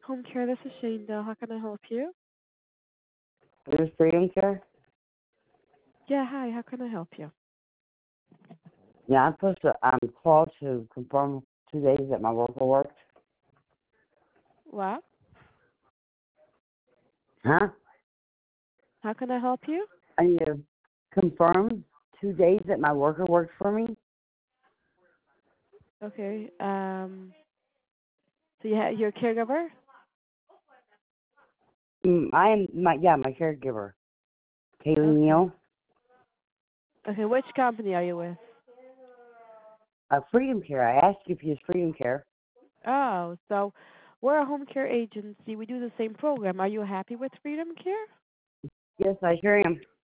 Home care, this is Shane. How can I help you? Is this Freedom Care? Yeah, hi, how can I help you? Yeah, I'm supposed to call to confirm 2 days that my worker worked. What? Huh? How can I help you? I need to confirm 2 days that my worker worked for me. Okay. So you're a caregiver? I am my caregiver, Kaylee Okay. Neal. Okay, which company are you with? Freedom Care. I asked you if you use Freedom Care. Oh, so we're a home care agency. We do the same program. Are you happy with Freedom Care? Yes, I sure am.